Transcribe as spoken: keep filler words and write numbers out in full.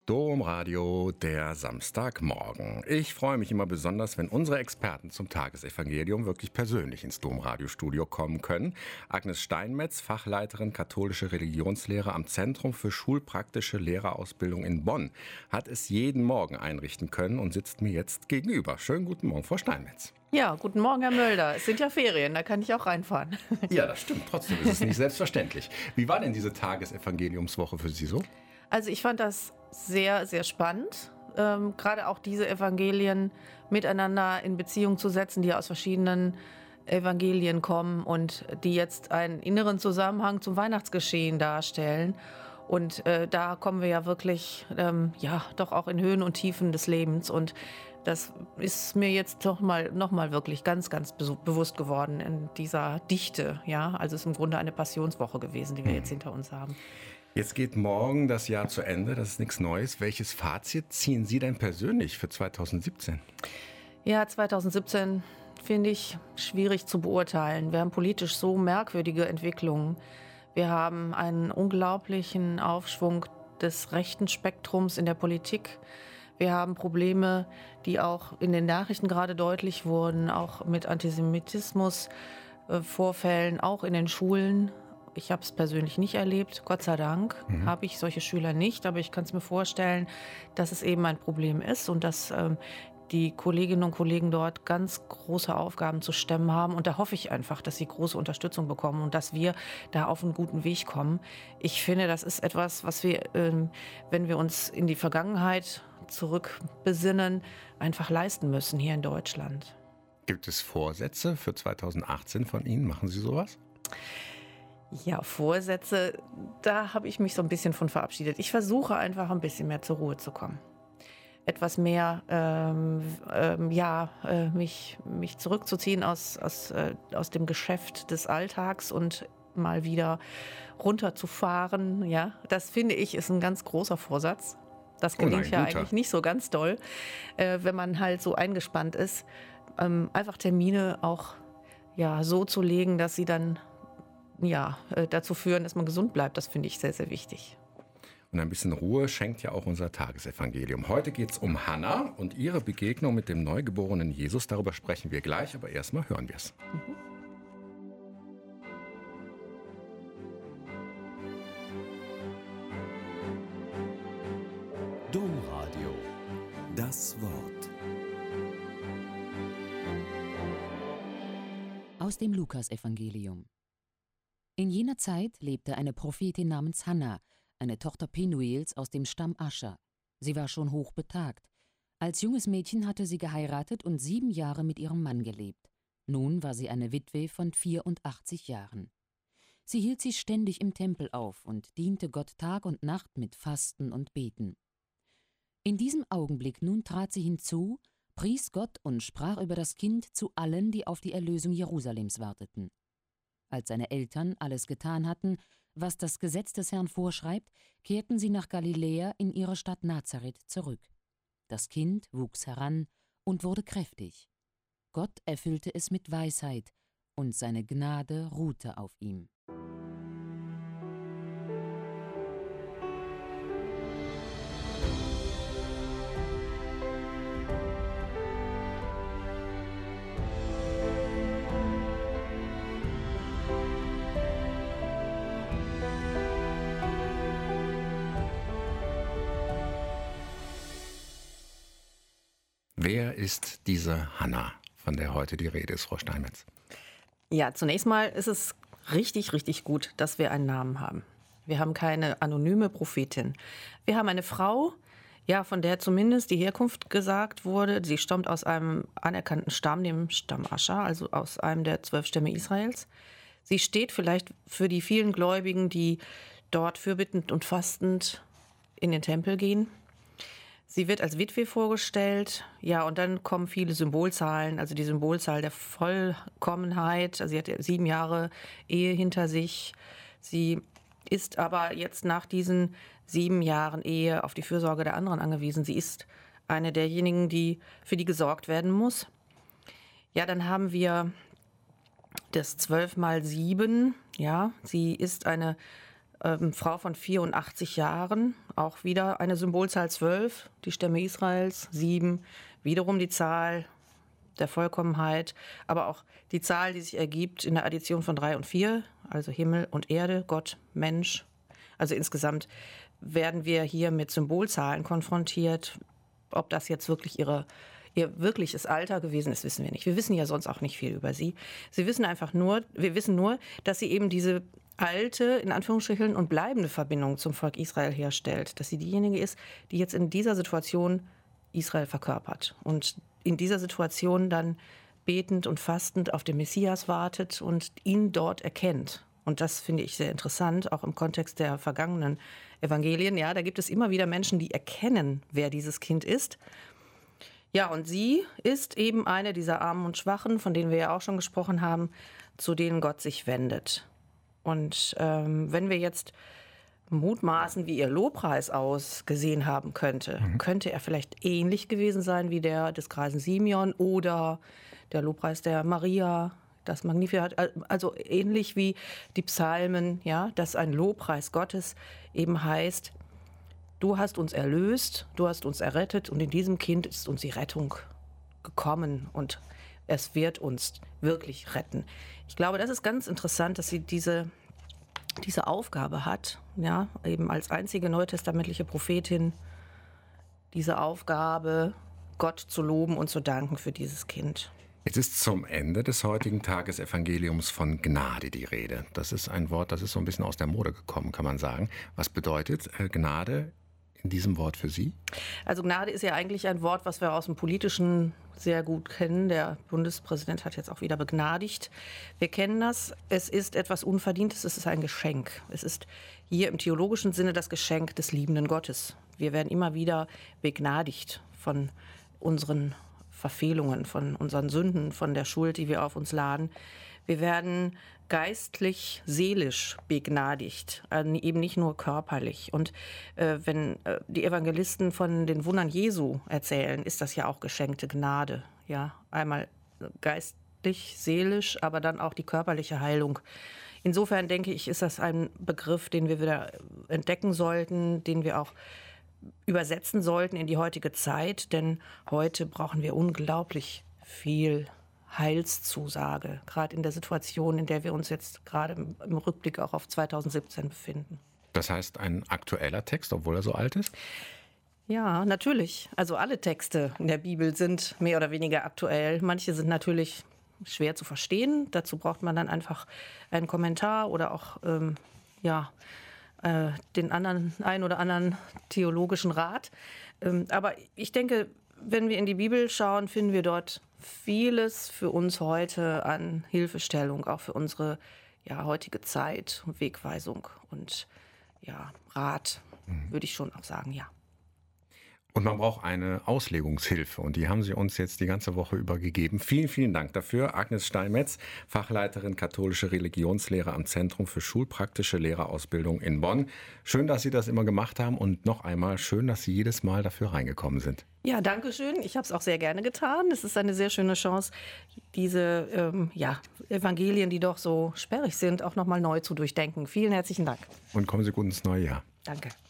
Domradio, der Samstagmorgen. Ich freue mich immer besonders, wenn unsere Experten zum Tagesevangelium wirklich persönlich ins Domradiostudio kommen können. Agnes Steinmetz, Fachleiterin katholische Religionslehre am Zentrum für schulpraktische Lehrerausbildung in Bonn, hat es jeden Morgen einrichten können und sitzt mir jetzt gegenüber. Schönen guten Morgen, Frau Steinmetz. Ja, guten Morgen, Herr Mölder. Es sind ja Ferien, da kann ich auch reinfahren. Ja, das stimmt. Trotzdem ist es nicht selbstverständlich. Wie war denn diese Tagesevangeliumswoche für Sie so? Also ich fand das sehr, sehr spannend, ähm, gerade auch diese Evangelien miteinander in Beziehung zu setzen, die aus verschiedenen Evangelien kommen und die jetzt einen inneren Zusammenhang zum Weihnachtsgeschehen darstellen. Und äh, da kommen wir ja wirklich, ähm, ja, doch auch in Höhen und Tiefen des Lebens. Und das ist mir jetzt doch mal, noch mal wirklich ganz, ganz be- bewusst geworden in dieser Dichte. Ja, also es ist im Grunde eine Passionswoche gewesen, die wir jetzt hinter uns haben. Jetzt geht morgen das Jahr zu Ende, das ist nichts Neues. Welches Fazit ziehen Sie denn persönlich für zwanzig siebzehn? Ja, zwanzig siebzehn finde ich schwierig zu beurteilen. Wir haben politisch so merkwürdige Entwicklungen. Wir haben einen unglaublichen Aufschwung des rechten Spektrums in der Politik. Wir haben Probleme, die auch in den Nachrichten gerade deutlich wurden, auch mit Antisemitismus, äh, Vorfällen, auch in den Schulen. Ich habe es persönlich nicht erlebt, Gott sei Dank mhm. habe ich solche Schüler nicht, aber ich kann es mir vorstellen, dass es eben ein Problem ist und dass ähm, die Kolleginnen und Kollegen dort ganz große Aufgaben zu stemmen haben. Und da hoffe ich einfach, dass sie große Unterstützung bekommen und dass wir da auf einen guten Weg kommen. Ich finde, das ist etwas, was wir, ähm, wenn wir uns in die Vergangenheit zurückbesinnen, einfach leisten müssen hier in Deutschland. Gibt es Vorsätze für zwanzig achtzehn von Ihnen? Machen Sie sowas? Ja, Vorsätze, da habe ich mich so ein bisschen von verabschiedet. Ich versuche einfach ein bisschen mehr zur Ruhe zu kommen. Etwas mehr, ähm, ähm, ja, äh, mich, mich zurückzuziehen aus, aus, äh, aus dem Geschäft des Alltags und mal wieder runterzufahren. Ja, das finde ich ist ein ganz großer Vorsatz. Das gelingt oh nein, ja guter. eigentlich nicht so ganz doll, äh, wenn man halt so eingespannt ist. Ähm, einfach Termine auch ja, so zu legen, dass sie dann ja, äh, dazu führen, dass man gesund bleibt. Das finde ich sehr, sehr wichtig. Und ein bisschen Ruhe schenkt ja auch unser Tagesevangelium. Heute geht es um Hannah und ihre Begegnung mit dem neugeborenen Jesus. Darüber sprechen wir gleich, aber erstmal hören wir es. Mhm. Domradio, das Wort. Aus dem Lukasevangelium. In jener Zeit lebte eine Prophetin namens Hannah, eine Tochter Penuels aus dem Stamm Ascher. Sie war schon hochbetagt. Als junges Mädchen hatte sie geheiratet und sieben Jahre mit ihrem Mann gelebt. Nun war sie eine Witwe von vierundachtzig Jahren. Sie hielt sich ständig im Tempel auf und diente Gott Tag und Nacht mit Fasten und Beten. In diesem Augenblick nun trat sie hinzu, pries Gott und sprach über das Kind zu allen, die auf die Erlösung Jerusalems warteten. Als seine Eltern alles getan hatten, was das Gesetz des Herrn vorschreibt, kehrten sie nach Galiläa in ihre Stadt Nazareth zurück. Das Kind wuchs heran und wurde kräftig. Gott erfüllte es mit Weisheit, und seine Gnade ruhte auf ihm. Wer ist diese Hannah, von der heute die Rede ist, Frau Steinmetz? Ja, zunächst mal ist es richtig, richtig gut, dass wir einen Namen haben. Wir haben keine anonyme Prophetin. Wir haben eine Frau, ja, von der zumindest die Herkunft gesagt wurde. Sie stammt aus einem anerkannten Stamm, dem Stamm Ascher, also aus einem der zwölf Stämme Israels. Sie steht vielleicht für die vielen Gläubigen, die dort fürbittend und fastend in den Tempel gehen. Sie wird als Witwe vorgestellt, ja, und dann kommen viele Symbolzahlen, also die Symbolzahl der Vollkommenheit. Also sie hat sieben Jahre Ehe hinter sich. Sie ist aber jetzt nach diesen sieben Jahren Ehe auf die Fürsorge der anderen angewiesen. Sie ist eine derjenigen, die für die gesorgt werden muss. Ja, dann haben wir das zwölf mal sieben. Ja, sie ist eine Ähm, Frau von vierundachtzig Jahren, auch wieder eine Symbolzahl zwölf, die Stämme Israels, sieben, wiederum die Zahl der Vollkommenheit, aber auch die Zahl, die sich ergibt in der Addition von drei und vier, also Himmel und Erde, Gott, Mensch. Also insgesamt werden wir hier mit Symbolzahlen konfrontiert. Ob das jetzt wirklich ihre, ihr wirkliches Alter gewesen ist, wissen wir nicht. Wir wissen ja sonst auch nicht viel über sie. Sie wissen einfach nur, wir wissen nur, dass sie eben diese alte, in Anführungsstrichen, und bleibende Verbindung zum Volk Israel herstellt. Dass sie diejenige ist, die jetzt in dieser Situation Israel verkörpert und in dieser Situation dann betend und fastend auf den Messias wartet und ihn dort erkennt. Und das finde ich sehr interessant, auch im Kontext der vergangenen Evangelien. Ja, da gibt es immer wieder Menschen, die erkennen, wer dieses Kind ist. Ja, und sie ist eben eine dieser Armen und Schwachen, von denen wir ja auch schon gesprochen haben, zu denen Gott sich wendet. Und ähm, wenn wir jetzt mutmaßen, wie ihr Lobpreis ausgesehen haben könnte, mhm. könnte er vielleicht ähnlich gewesen sein wie der des greisen Simeon oder der Lobpreis der Maria, das Magnificat, also ähnlich wie die Psalmen, ja, dass ein Lobpreis Gottes eben heißt, du hast uns erlöst, du hast uns errettet und in diesem Kind ist uns die Rettung gekommen und es wird uns wirklich retten. Ich glaube, das ist ganz interessant, dass sie diese, diese Aufgabe hat, ja, eben als einzige neutestamentliche Prophetin, diese Aufgabe, Gott zu loben und zu danken für dieses Kind. Jetzt ist zum Ende des heutigen Tagesevangeliums von Gnade die Rede. Das ist ein Wort, das ist so ein bisschen aus der Mode gekommen, kann man sagen. Was bedeutet äh, Gnade in diesem Wort für Sie? Also Gnade ist ja eigentlich ein Wort, was wir aus dem Politischen sehr gut kennen. Der Bundespräsident hat jetzt auch wieder begnadigt. Wir kennen das. Es ist etwas Unverdientes, es ist ein Geschenk. Es ist hier im theologischen Sinne das Geschenk des liebenden Gottes. Wir werden immer wieder begnadigt von unseren Verfehlungen, von unseren Sünden, von der Schuld, die wir auf uns laden. Wir werden geistlich, seelisch begnadigt, also eben nicht nur körperlich. Und äh, wenn äh, die Evangelisten von den Wundern Jesu erzählen, ist das ja auch geschenkte Gnade. Ja, einmal geistlich, seelisch, aber dann auch die körperliche Heilung. Insofern denke ich, ist das ein Begriff, den wir wieder entdecken sollten, den wir auch übersetzen sollten in die heutige Zeit, denn heute brauchen wir unglaublich viel Heilszusage, gerade in der Situation, in der wir uns jetzt gerade im Rückblick auch auf zweitausendsiebzehn befinden. Das heißt, ein aktueller Text, obwohl er so alt ist? Ja, natürlich. Also alle Texte in der Bibel sind mehr oder weniger aktuell. Manche sind natürlich schwer zu verstehen. Dazu braucht man dann einfach einen Kommentar oder auch ähm, ja, äh, den anderen, ein oder anderen theologischen Rat. Ähm, aber ich denke, wenn wir in die Bibel schauen, finden wir dort vieles für uns heute an Hilfestellung, auch für unsere ja, heutige Zeit, Wegweisung und ja, Rat, mhm. würde ich schon auch sagen, ja. Und man braucht eine Auslegungshilfe und die haben Sie uns jetzt die ganze Woche über gegeben. Vielen, vielen Dank dafür. Agnes Steinmetz, Fachleiterin katholische Religionslehre am Zentrum für schulpraktische Lehrerausbildung in Bonn. Schön, dass Sie das immer gemacht haben und noch einmal schön, dass Sie jedes Mal dafür reingekommen sind. Ja, danke schön. Ich habe es auch sehr gerne getan. Es ist eine sehr schöne Chance, diese ähm, ja, Evangelien, die doch so sperrig sind, auch noch mal neu zu durchdenken. Vielen herzlichen Dank. Und kommen Sie gut ins neue Jahr. Danke.